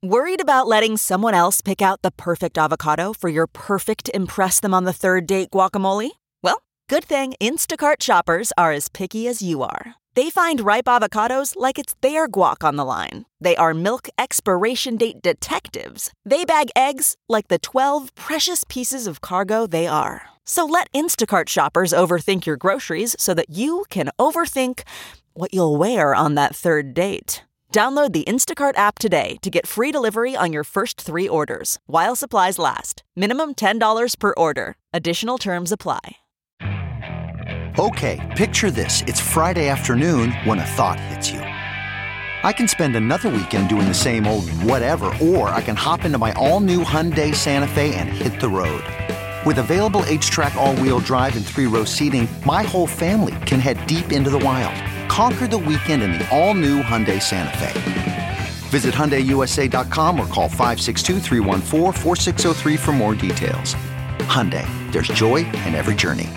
Worried about letting someone else pick out the perfect avocado for your perfect impress them on the third date guacamole? Well, good thing Instacart shoppers are as picky as you are. They find ripe avocados like it's their guac on the line. They are milk expiration date detectives. They bag eggs like the 12 precious pieces of cargo they are. So let Instacart shoppers overthink your groceries so that you can overthink what you'll wear on that third date. Download the Instacart app today to get free delivery on your first 3 orders, while supplies last. Minimum $10 per order. Additional terms apply. Okay, picture this. It's Friday afternoon when a thought hits you. I can spend another weekend doing the same old whatever, or I can hop into my all-new Hyundai Santa Fe and hit the road. With available H-Track all-wheel drive and 3-row seating, my whole family can head deep into the wild. Conquer the weekend in the all-new Hyundai Santa Fe. Visit HyundaiUSA.com or call 562-314-4603 for more details. Hyundai, there's joy in every journey.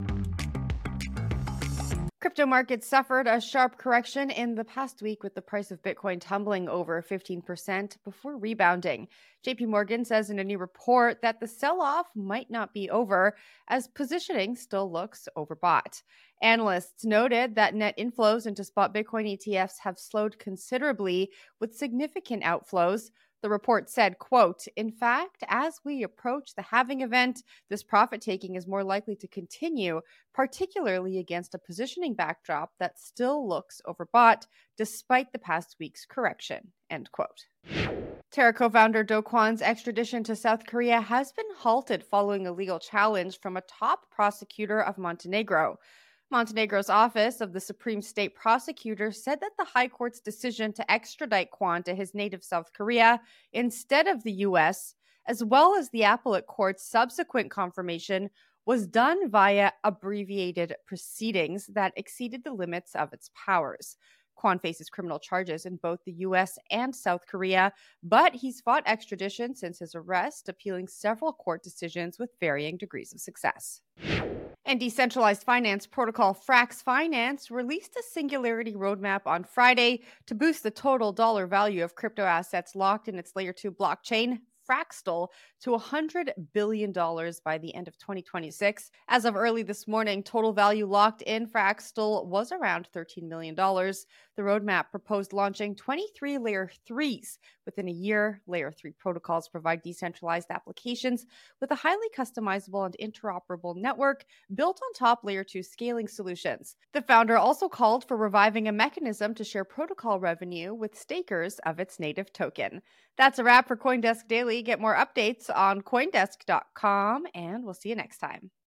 Crypto markets suffered a sharp correction in the past week, with the price of Bitcoin tumbling over 15% before rebounding. JP Morgan says in a new report that the sell-off might not be over, as positioning still looks overbought. Analysts noted that net inflows into spot Bitcoin ETFs have slowed considerably, with significant outflows. The report said, quote, "In fact, as we approach the halving event, this profit-taking is more likely to continue, particularly against a positioning backdrop that still looks overbought despite the past week's correction," end quote. Terra co-founder Do Kwon's extradition to South Korea has been halted following a legal challenge from a top prosecutor of Montenegro. Montenegro's office of the Supreme State Prosecutor said that the High Court's decision to extradite Kwon to his native South Korea instead of the U.S., as well as the appellate court's subsequent confirmation, was done via abbreviated proceedings that exceeded the limits of its powers. Kwon faces criminal charges in both the U.S. and South Korea, but he's fought extradition since his arrest, appealing several court decisions with varying degrees of success. And decentralized finance protocol Frax Finance released a Singularity roadmap on Friday to boost the total dollar value of crypto assets locked in its Layer 2 blockchain, Fraxtal, to $100 billion by the end of 2026. As of early this morning, total value locked in Fraxtal was around $13 million. The roadmap proposed launching 23 Layer 3s within a year. Layer 3 protocols provide decentralized applications with a highly customizable and interoperable network built on top Layer 2 scaling solutions. The founder also called for reviving a mechanism to share protocol revenue with stakers of its native token. That's a wrap for CoinDesk Daily. Get more updates on CoinDesk.com, and we'll see you next time.